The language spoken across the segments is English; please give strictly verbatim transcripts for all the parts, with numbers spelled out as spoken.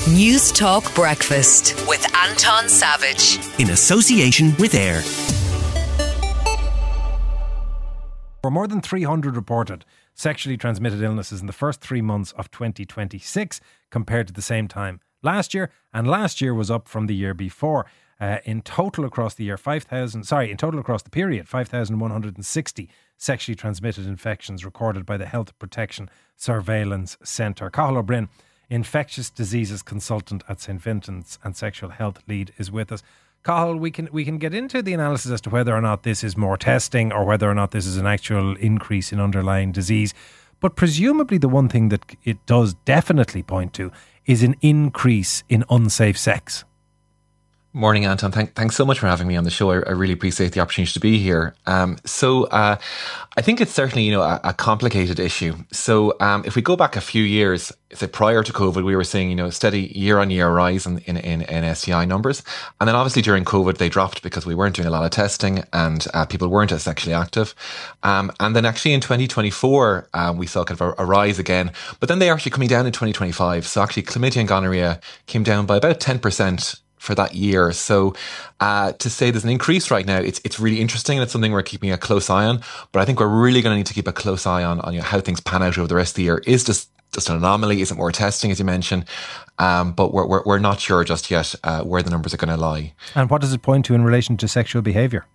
News Talk Breakfast with Anton Savage. In association with AIR. For more than three hundred reported sexually transmitted illnesses in the first three months of twenty twenty-six compared to the same time last year, and last year was up from the year before. Uh, in total across the year, five thousand, sorry, in total across the period, five thousand one hundred sixty sexually transmitted infections recorded by the Health Protection Surveillance Centre. Cathal O'Brien, infectious diseases consultant at Saint Vincent's and sexual health lead, is with us. Cathal, we can we can get into the analysis as to whether or not this is more testing or whether or not this is an actual increase in underlying disease. But presumably the one thing that it does definitely point to is an increase in unsafe sex. Morning, Anton. Thank, thanks so much for having me on the show. I, I really appreciate the opportunity to be here. Um, so uh, I think it's certainly, you know, a, a complicated issue. So um, if we go back a few years, say prior to COVID, we were seeing, you know, steady year-on-year rise in, in, in, in S T I numbers. And then obviously during COVID, they dropped because we weren't doing a lot of testing and uh, people weren't as sexually active. Um, and then actually in twenty twenty-four, um, we saw kind of a, a rise again. But then they are actually coming down in twenty twenty-five. So actually chlamydia and gonorrhea came down by about ten percent for that year. So uh, to say there's an increase right now, it's it's really interesting, and it's something we're keeping a close eye on. But I think we're really going to need to keep a close eye on, on you know, how things pan out over the rest of the year. Is just just an anomaly? Is it more testing, as you mentioned? Um, but we're, we're we're not sure just yet uh, where the numbers are going to lie. And what does it point to in relation to sexual behaviour?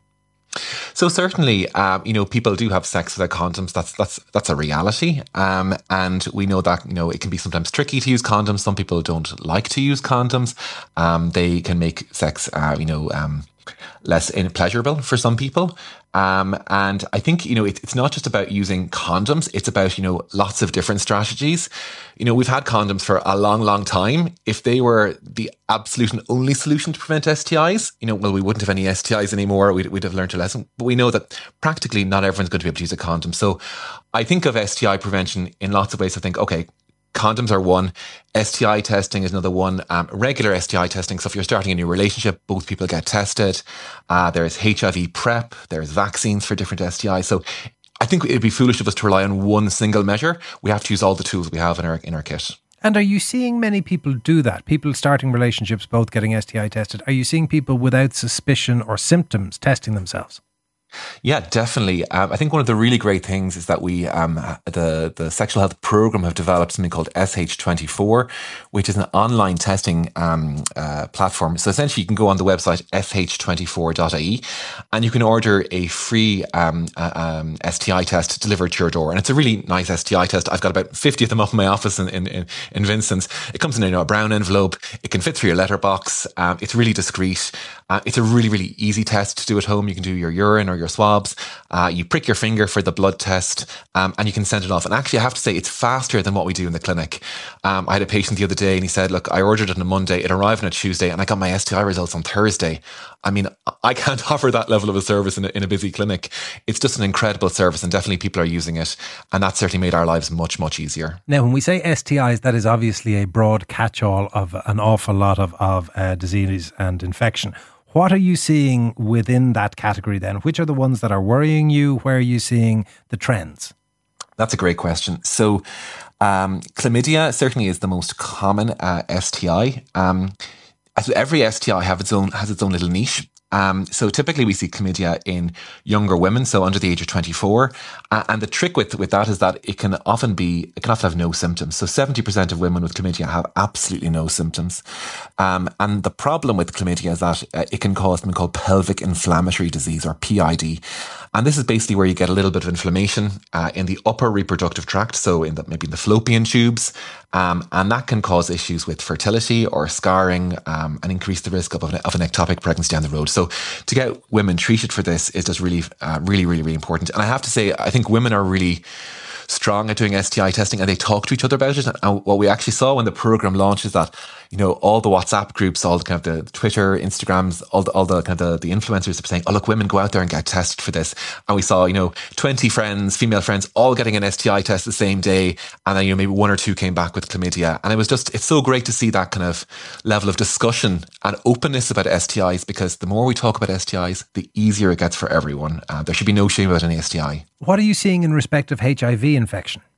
So certainly, um, you know, people do have sex without condoms. That's that's that's a reality, um, and we know that you know it can be sometimes tricky to use condoms. Some people don't like to use condoms. Um, they can make sex, uh, you know, um, less pleasurable for some people. Um, and I think, you know, it, it's not just about using condoms. It's about, you know, lots of different strategies. You know, we've had condoms for a long, long time. If they were the absolute and only solution to prevent S T Is, you know, well, we wouldn't have any S T Is anymore. We'd, we'd have learned a lesson. But we know that practically not everyone's going to be able to use a condom. So I think of S T I prevention in lots of ways. I think, okay, condoms are one, S T I testing is another one, um, regular S T I testing. So if you're starting a new relationship, both people get tested. Uh, there's H I V PrEP, there's vaccines for different S T Is. So I think it'd be foolish of us to rely on one single measure. We have to use all the tools we have in our in our kit. And are you seeing many people do that? People starting relationships, both getting S T I tested. Are you seeing people without suspicion or symptoms testing themselves? Yeah, definitely. Um, I think one of the really great things is that we, um, the the sexual health program, have developed something called S H twenty-four, which is an online testing um, uh, platform. So essentially, you can go on the website s h twenty-four dot I E and you can order a free um, uh, um, S T I test delivered to your door. And it's a really nice S T I test. I've got about fifty of them up in my office in in, in, in Vincent's. It comes in you know, a brown envelope. It can fit through your letterbox. Um, it's really discreet. Uh, it's a really, really easy test to do at home. You can do your urine or your swabs. Uh, you prick your finger for the blood test, um, and you can send it off. And actually, I have to say, it's faster than what we do in the clinic. Um, I had a patient the other day, and he said, "Look, I ordered it on a Monday. It arrived on a Tuesday, and I got my S T I results on Thursday." I mean, I can't offer that level of a service in a, in a busy clinic. It's just an incredible service, and definitely people are using it, and that certainly made our lives much, much easier. Now, when we say S T Is, that is obviously a broad catch-all of an awful lot of of uh, disease and infection. What are you seeing within that category then? Which are the ones that are worrying you? Where are you seeing the trends? That's a great question. So um, chlamydia certainly is the most common uh, S T I. Um, every S T I have its own, has its own little niche. Um, so typically we see chlamydia in younger women, so under the age of twenty-four. Uh, and the trick with, with that is that it can often be, it can often have no symptoms. So seventy percent of women with chlamydia have absolutely no symptoms. Um, and the problem with chlamydia is that uh, it can cause something called pelvic inflammatory disease, or P I D. And this is basically where you get a little bit of inflammation uh, in the upper reproductive tract, so in the, maybe in the fallopian tubes. Um, and that can cause issues with fertility or scarring, um, and increase the risk of an, of an ectopic pregnancy down the road. So to get women treated for this is just really, uh, really, really, really important. And I have to say, I think women are really strong at doing S T I testing, and they talk to each other about it. And what we actually saw when the program launched is that, you know, all the WhatsApp groups, all the kind of the Twitter, Instagrams, all the, all the kind of the, the influencers are saying, "Oh, look, women, go out there and get tested for this." And we saw, you know, twenty friends, female friends, all getting an S T I test the same day. And then, you know, maybe one or two came back with chlamydia. And it was just, it's so great to see that kind of level of discussion and openness about S T Is, because the more we talk about S T Is, the easier it gets for everyone. Uh, there should be no shame about any S T I. What are you seeing in respect of H I V infection?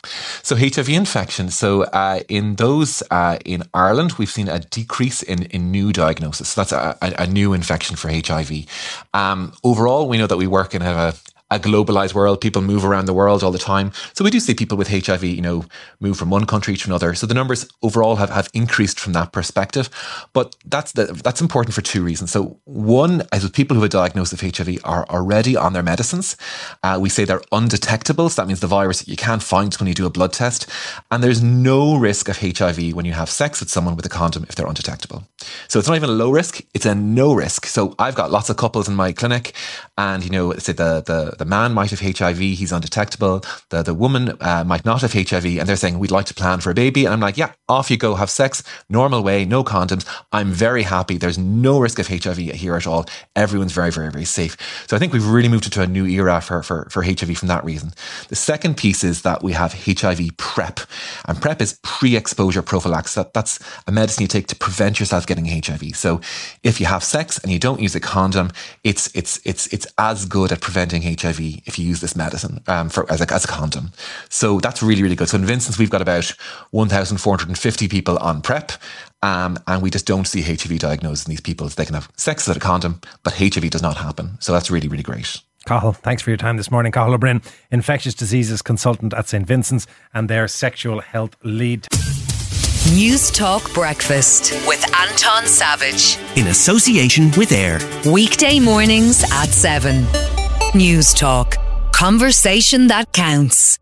So H I V infection. So uh, in those uh, in Ireland, we've seen a decrease in, in new diagnosis. So that's a, a, a new infection for H I V. Um, overall, we know that we work in a a globalized world. People move around the world all the time. So we do see people with H I V, you know, move from one country to another. So the numbers overall have, have increased from that perspective. But that's the, that's important for two reasons. So one is with people who have a diagnosis of H I V are already on their medicines. Uh, we say they're undetectable. So that means the virus you can't find when you do a blood test. And there's no risk of H I V when you have sex with someone with a condom if they're undetectable. So it's not even a low risk, it's a no risk. So I've got lots of couples in my clinic and, you know, say the, the, the man might have H I V, he's undetectable. The, the woman uh, might not have H I V and they're saying, we'd like to plan for a baby. And I'm like, yeah, off you go, have sex, normal way, no condoms. I'm very happy. There's no risk of H I V here at all. Everyone's very, very, very safe. So I think we've really moved into a new era for, for, for H I V from that reason. The second piece is that we have H I V PrEP. And PrEP is pre-exposure prophylaxis. That, that's a medicine you take to prevent yourself getting H I V. So if you have sex and you don't use a condom, it's it's it's it's as good at preventing H I V if you use this medicine um, for as a, as a condom. So that's really, really good. So in Vincent's, we've got about one thousand four hundred fifty people on PrEP. Um, and we just don't see H I V diagnosed in these people. So they can have sex without a condom, but H I V does not happen. So that's really, really great. Cathal, thanks for your time this morning. Cathal O'Brien, infectious diseases consultant at Saint Vincent's and their sexual health lead. News Talk Breakfast with Anton Savage. In association with AIR. Weekday mornings at seven. News Talk. Conversation that counts.